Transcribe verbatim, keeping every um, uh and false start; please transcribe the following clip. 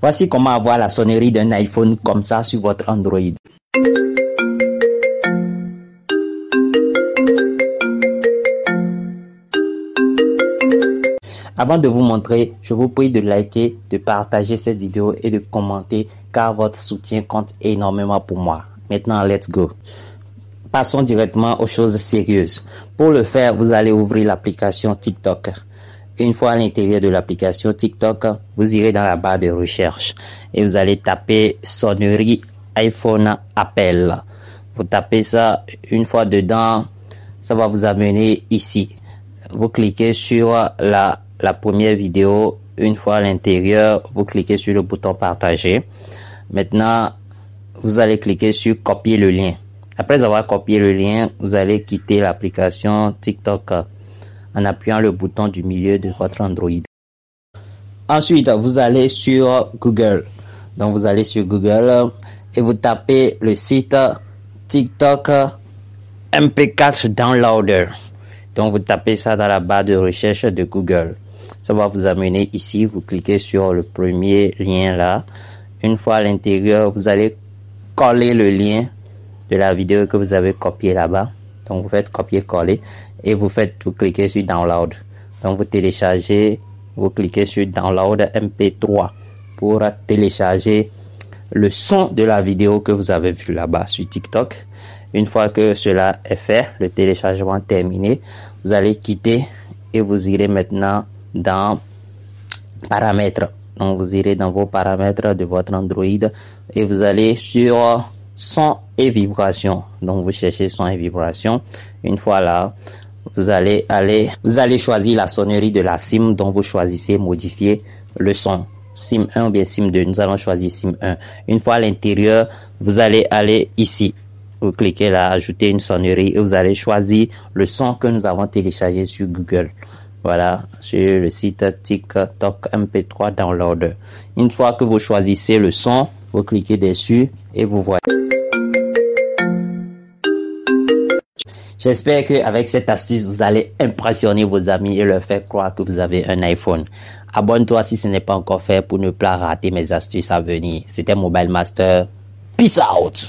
Voici comment avoir la sonnerie d'un iPhone comme ça sur votre Android. Avant de vous montrer, je vous prie de liker, de partager cette vidéo et de commenter car votre soutien compte énormément pour moi. Maintenant, let's go. Passons directement aux choses sérieuses. Pour le faire, vous allez ouvrir l'application TikTok. Une fois à l'intérieur de l'application TikTok, vous irez dans la barre de recherche et vous allez taper sonnerie iPhone appel. Vous tapez ça, une fois dedans, ça va vous amener ici. Vous cliquez sur la, la première vidéo. Une fois à l'intérieur, vous cliquez sur le bouton partager. Maintenant, vous allez cliquer sur copier le lien. Après avoir copié le lien, vous allez quitter l'application TikTok en appuyant le bouton du milieu de votre Android. Ensuite, vous allez sur Google. Donc, vous allez sur Google et vous tapez le site TikTok M P quatre Downloader. Donc, vous tapez ça dans la barre de recherche de Google. Ça va vous amener ici. Vous cliquez sur le premier lien là. Une fois à l'intérieur, vous allez coller le lien de la vidéo que vous avez copié là-bas. Donc, vous faites copier-coller et vous faites, vous cliquez sur Download. Donc, vous téléchargez, vous cliquez sur Download M P trois pour télécharger le son de la vidéo que vous avez vu là-bas sur TikTok. Une fois que cela est fait, le téléchargement terminé, vous allez quitter et vous irez maintenant dans Paramètres. Donc, vous irez dans vos paramètres de votre Android et vous allez sur son et vibration. Donc, vous cherchez son et vibration. Une fois là, vous allez aller, vous allez choisir la sonnerie de la SIM dont vous choisissez modifier le son. SIM un ou bien SIM deux. Nous allons choisir SIM un. Une fois à l'intérieur, vous allez aller ici. Vous cliquez là, ajouter une sonnerie et vous allez choisir le son que nous avons téléchargé sur Google. Voilà, sur le site TikTok M P trois Downloader. Une fois que vous choisissez le son, vous cliquez dessus et vous voyez. J'espère qu'avec cette astuce, vous allez impressionner vos amis et leur faire croire que vous avez un iPhone. Abonne-toi si ce n'est pas encore fait pour ne pas rater mes astuces à venir. C'était Mobile Master. Peace out!